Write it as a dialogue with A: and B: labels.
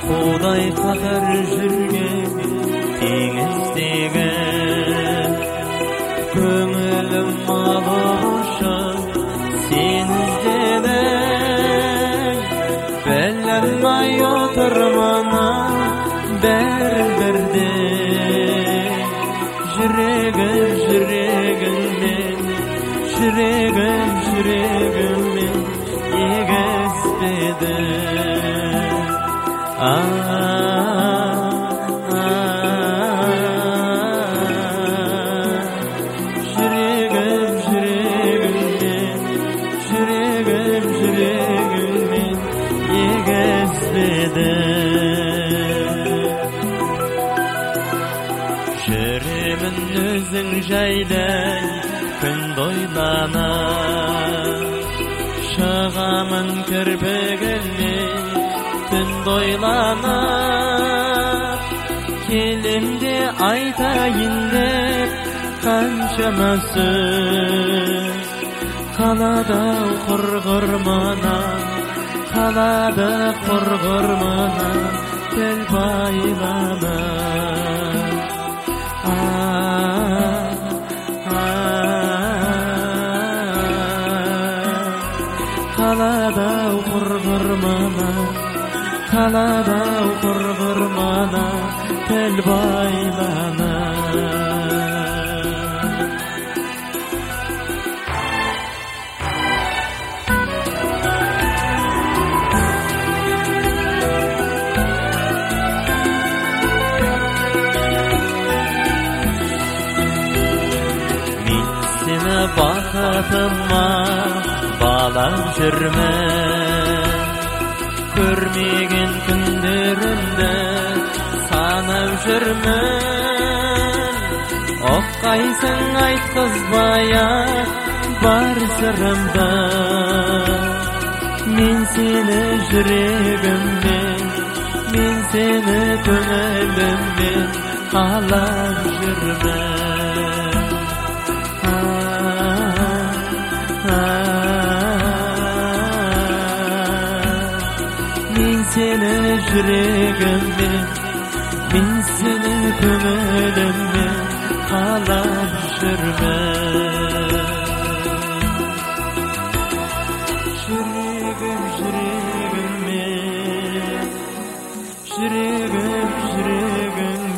A: Uday kadar жүрген теңіздегі көңілім алушы сен іздедің білмей отырмана бәрібірде жүрегіммен егізбеді жүрегіммен егізбеді жүремін өзің жайлай күн ойлана шығамын кірпігіне түн ойлана келемде айтайын деп қаншама сөз қалады құрғырмана тіл байлана қалады құрғырмана тіл байлана мен сені бақытыма балап жүрмін көрмеген күндерімді санап жүрмін оққайсың айтқызбай-ақ бар сырымды мен сені жүрегіммен мен сені көңіліммен қалап жүрмін seni жүрегіммен мен сені көңіліммен қалап жүрмін жүрегіммен жүрегім